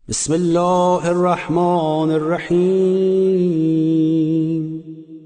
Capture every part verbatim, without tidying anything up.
بسم الله الرحمن الرحیم.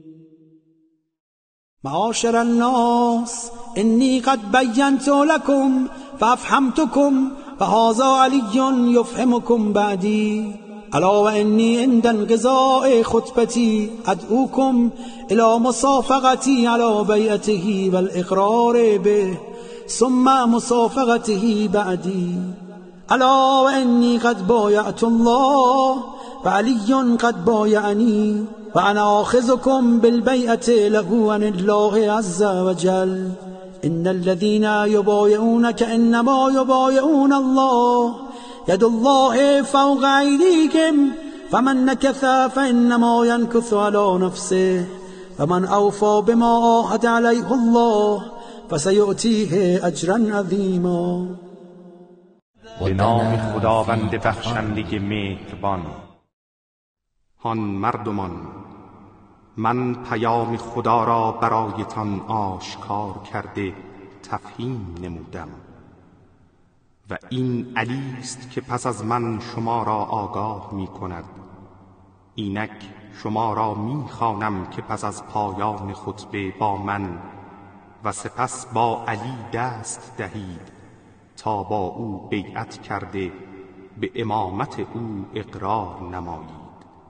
معاشر الناس انی قد بینت لکم فافهمتکم فهذا علی یفهمکم بعدی الا و انی عند انقضاء خطبتی ادعوکم الى مصافقتی علی بیعته والاقرار به ثم مصافقته بعدی الا و انی قد بایعت الله و علی قد بایعنی و انا آخذکم بالبیعة له عن الله عز وجل ان الذين يبايعونك انما يبايعون الله يد الله فوق أيديهم فمن نكث فإنما ينكث على نفسه ومن أوفى بما عاهد عليه الله فسيؤتيه أجرا عظيما. به نام خداوند بخشنده مهربان. هان مردمان، من پیام خدا را برایتان آشکار کرده تفهیم نمودم و این علی است که پس از من شما را آگاه می کند. اینک شما را می خوانم که پس از پایان خطبه با من و سپس با علی دست دهید تا با او بیعت کرده به امامت او اقرار نمایید.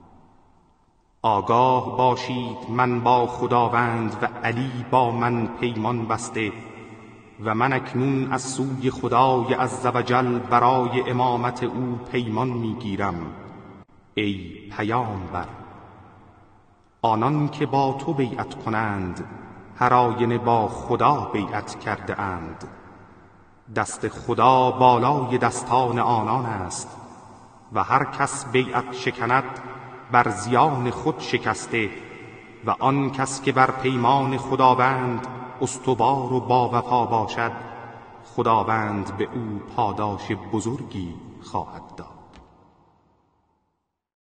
آگاه باشید من با خداوند و علی با من پیمان بسته و من اکنون از سوی خدای عزوجل برای امامت او پیمان میگیرم. ای پیامبر، آنان که با تو بیعت کنند هر آینه با خدا بیعت کرده اند. دست خدا بالای دستان آنان است و هر کس بیعت شکند بر زیان خود شکسته و آن کس که بر پیمان خداوند استوار و با وفا باشد خداوند به او پاداش بزرگی خواهد داد.